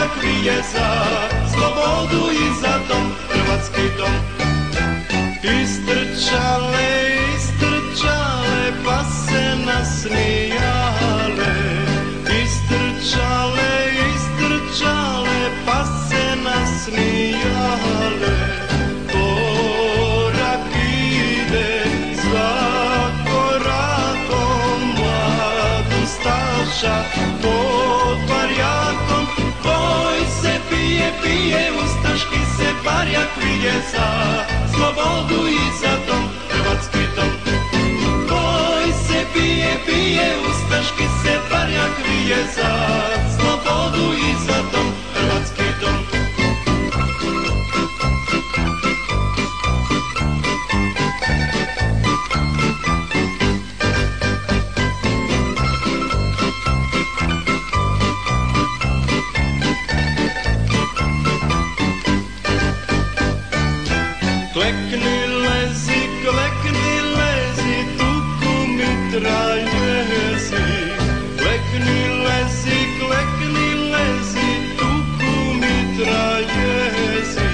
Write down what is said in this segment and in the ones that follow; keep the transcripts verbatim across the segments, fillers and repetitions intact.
barjak vije za slobodu i za dom, hrvatski dom. Istrčale, istrčale, pa se nasmijale. Istrčale, istrčale, pa se nasmijale. Korak ide za korakom, mlad ustaša pod barjakom. Boj se pije, pije, ustaški se barjak vije za slobodu i za dom, hrvatski dom. Boj se pije, pije, ustaški se barjak vije za slobodu i za dom, hrvatski dom. Klekni, lezi, klekni, lezi, tuku mitraljezi. Klekni, lezi, klekni, lezi, tuku mitraljezi.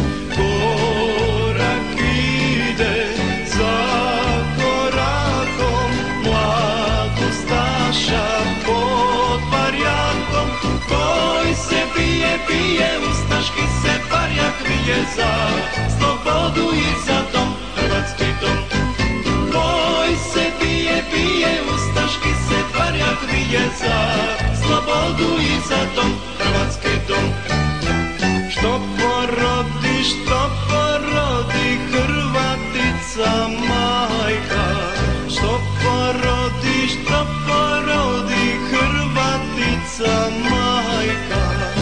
Korak ide za korakom, mlad ustaša pod barjakom. Boj se bije, bije, ustaški se barjak vije za slobodu i za dom, hrvatski dom. Boj se bije, bije, ustaški se barjak vije za slobodu i za dom, hrvatski dom. Što porodi, što porodi Hrvatica majka. Što porodi, što porodi Hrvatica majka.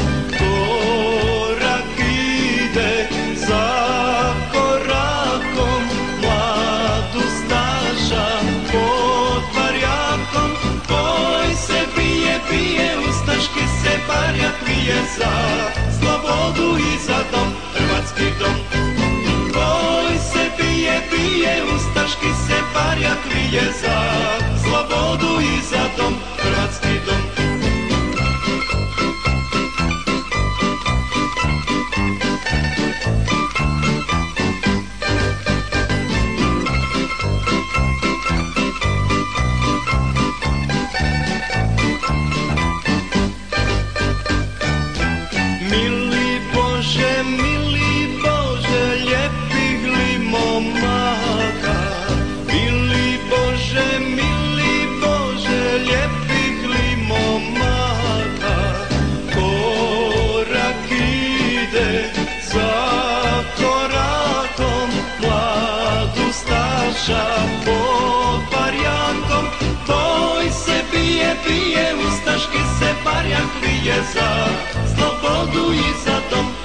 Korak ide za korakom, mlad ustaša pod barjakom. Boj se bije, bije, ustaški se barjak vije za slobodu i za dom, hrvatski dom. Boj se bije, bije, ustaški se barjak vije za slobodu i za dom, hrvatski dom. Mili Bože, mili Bože, lijepih li momaka. Mili Bože, mili Bože, lijepih li momaka. Korak ide za korakom, mlad ustaša pod barjakom. Boj se bije, bije, ustaški se barjak vije za slobodu i za dom.